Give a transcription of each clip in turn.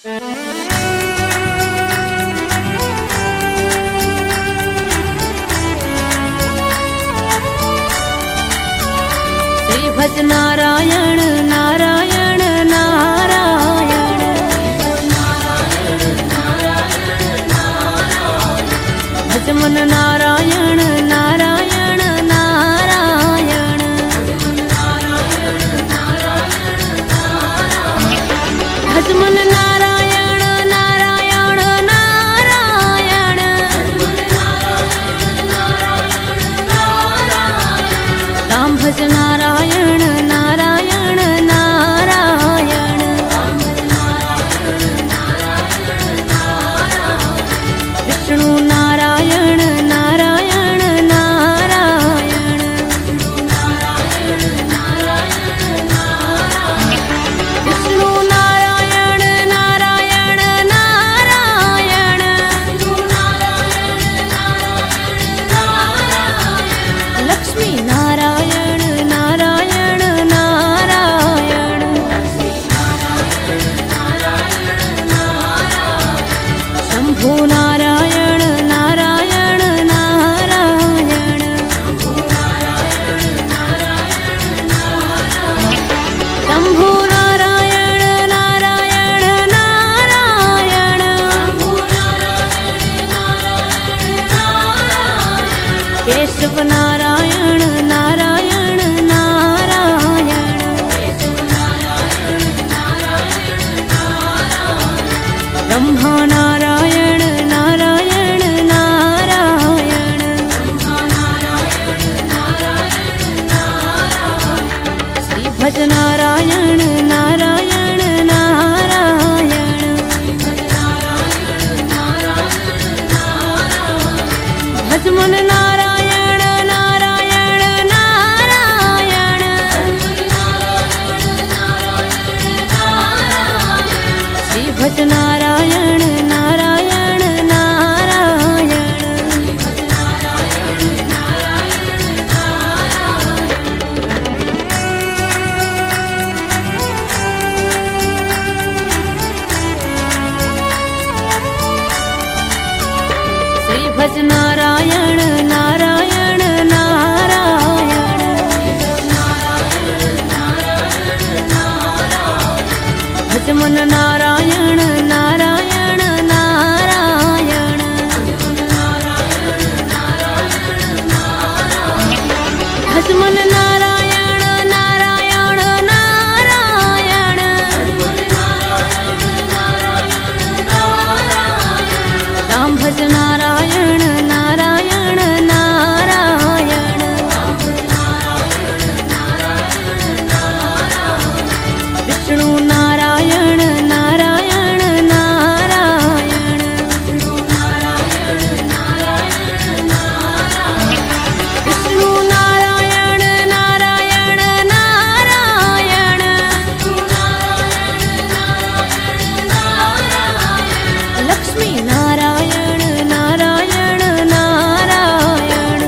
श्री भज नारायण नारायण नारायण, भज मन नारायण नारायण नारायण, भज मन नारायण नारायण नारायण, राम भज नारायण नारायण नारायण, विष्णु नारायण नारायण नारायण, विष्णु नारायण नारायण नारायण, लक्ष्मी नारायण नारायण नारायण, शंभु नारायण नारायण नारायण, शंभु नारायण नारायण नारायण, केशव नारायण नारायण नारायण, ब्रह्मा नारायण नारायण नारायण, श्री भज नारायण नारायण नारायण, भज मन नारायण नारायण नारायण, श्री भज नारायण नारायण नारायण, श्री भज नारायण नारायण नारायण, भज मन नारायण नारायण नारायण, भज मन नारायण नारायण नारायण, राम भज नारायण नारायण नारायण, विष्णु नारायण नारायण नारायण, विष्णु नारायण नारायण नारायण, लक्ष्मी नारायण नारायण नारायण,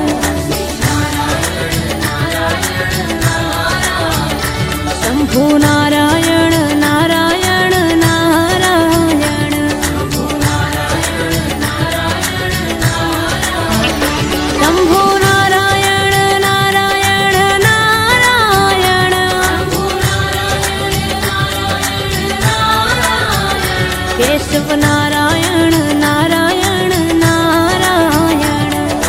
शंभु नारायण नारायण नारायण, शंभु नारायण नारायण नारायण, केशव नारायण नारायण नारायण,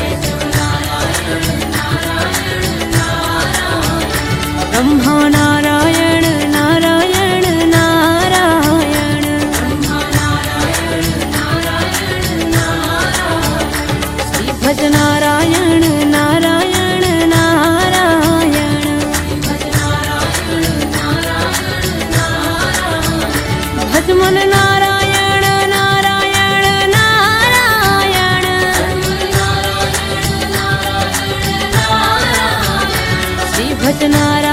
ब्रह्मा नारायण नारायण नारायण, श्री भज नारायण नारायण नारायण, भज मन नारायण नारायण नारायण, श्री भज नारायण